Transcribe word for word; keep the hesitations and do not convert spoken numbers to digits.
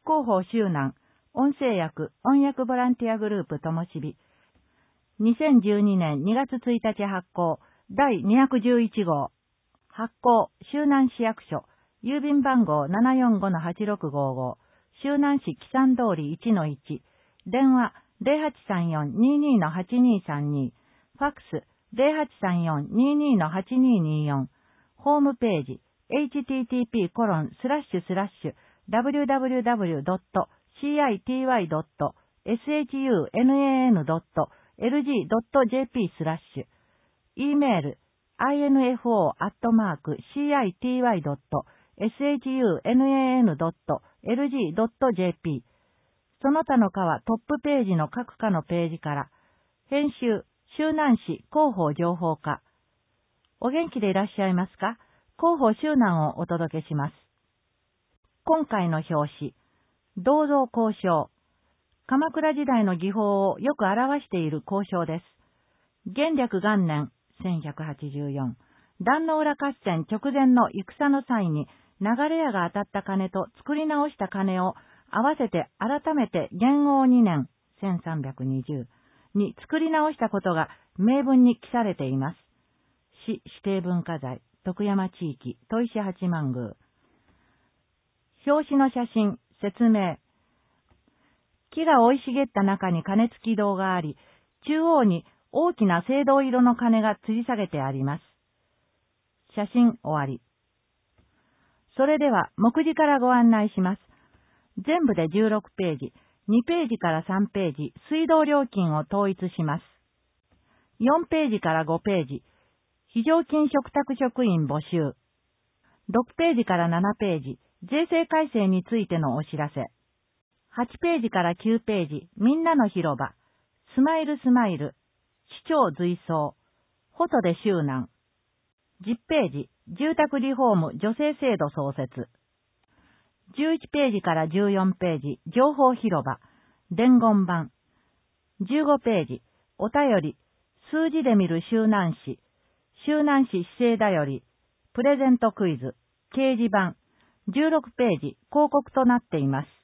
広報周南、音声訳、音訳ボランティアグループともしび。にせんじゅうにねんにがつついたち発行、だいにひゃくじゅういちごう。発行、周南市役所、郵便番号 ななよんごのはちろくごーごー、周南市木山通り いちのいち、電話 ゼロはちさんよん にーにーのはちにーさんに、ファックス ゼロはちさんよん にーにーのはちにーにーよん、ホームページ エイチティーティーピーコロンスラッシュスラッシュダブリューダブリューダブリュードットシーアイティーワイドットエスエイチユーエヌエーエヌドットエルジードットジェーピー スラッシュ、e メール アイエヌエフオー アットマーク シーアイティーワイドットエスエイチユーエヌエーエヌドットエルジードットジェーピー。その他の課はトップページの各課のページから。編集、周南市広報情報課。お元気でいらっしゃいますか？広報周南をお届けします。今回の表紙、銅像交渉。鎌倉時代の技法をよく表している交渉です。元暦元年せんひゃくはちじゅうよん、壇ノ浦合戦直前の戦の際に流れ矢が当たった鐘と作り直した鐘を合わせて改めて元応にねんせんさんびゃくにじゅうに作り直したことが明文に記されています。市指定文化財、徳山地域、砥石八幡宮。表紙の写真、説明。木が生い茂った中に鐘付き堂があり、中央に大きな青銅色の鐘が吊り下げてあります。写真終わり。それでは目次からご案内します。全部でじゅうろくページ、にページからさんページ、水道料金を統一します。よんページからごページ、非常勤嘱託職員募集。ろくページからななページ、税制改正についてのお知らせ。はちページからきゅうページ、みんなの広場。スマイルスマイル。市長随走。フォトで周南。じゅっページ、住宅リフォーム助成制度創設。じゅういちページからじゅうよんページ、情報広場。伝言板。じゅうごページ、お便り。数字で見る周南市。周南市市政だより。プレゼントクイズ。掲示板。じゅうろくページ、広告となっています。